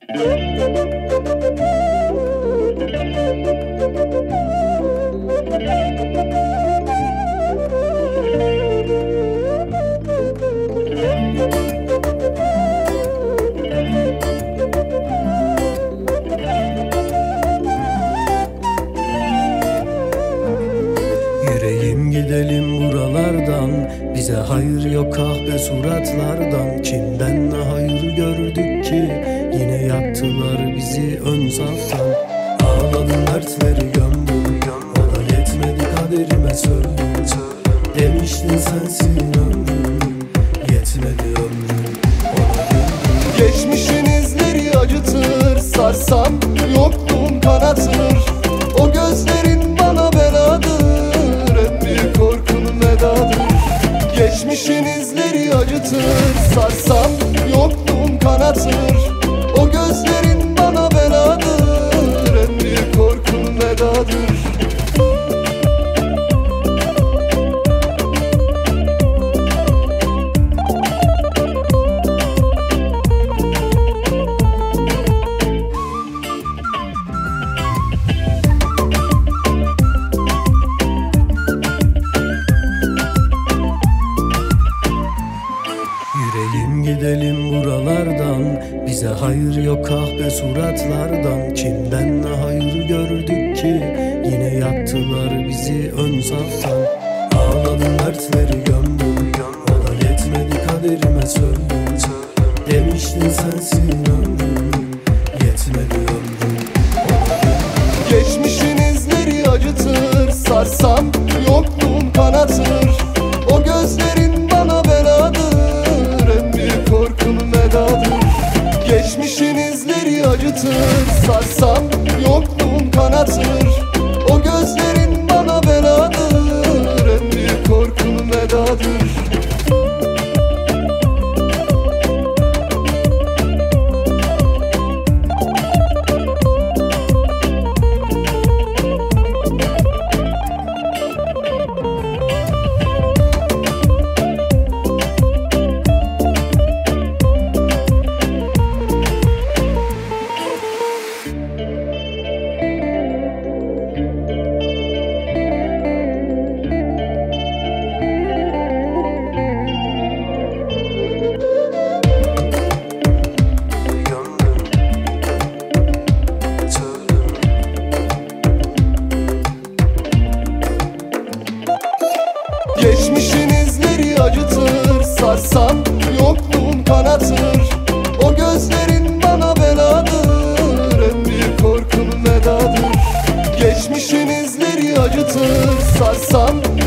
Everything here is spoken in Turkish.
Yüreğim gidelim buralardan, bize hayır yok kahpe suratlardan. Kimden ne hayır gördük ki, yine yaktılar bizi ön saftan. Ağladım dertleri gömdüm, ona yetmedi kaderime söndüm. Demiştin sensin ömrüm, yetmedi ömrüm ona güldüm. Geçmişin izleri acıtır, sarsam yokluğum kanatır. O gözlerin bana beladır, en büyük korkunun vedadır. Geçmişin izleri acıtır, sarsam yokluğum kanatır. O gözlerin bana beladır, en büyük korkunun vedadır. Yüreğim gidelim buralardan, bize hayır yok kahpe suratlardan. Kimden ne hayır gördük ki, yine yaktılar bizi ön saftan. Ağladım dertleri gömdüm, ona yetmedi kaderime söndüm. Demiştin sensin ömrüm, yetmedi ömrüm ona güldüm. Geçmişin izleri acıtır, sarsam yokluğum kanatır. O gözlerin bana beladır, en büyük korkunun vedadır. Geçmişin izleri acıtır, sarsam yokluğum kanatır. O gözlerin bana beladır, en büyük korkunun vedadır. Geçmişin izleri acıtır, sarsam yokluğum kanatır. O gözlerin bana beladır, en büyük korkunun vedadır. Geçmişin izleri acıtır, sarsam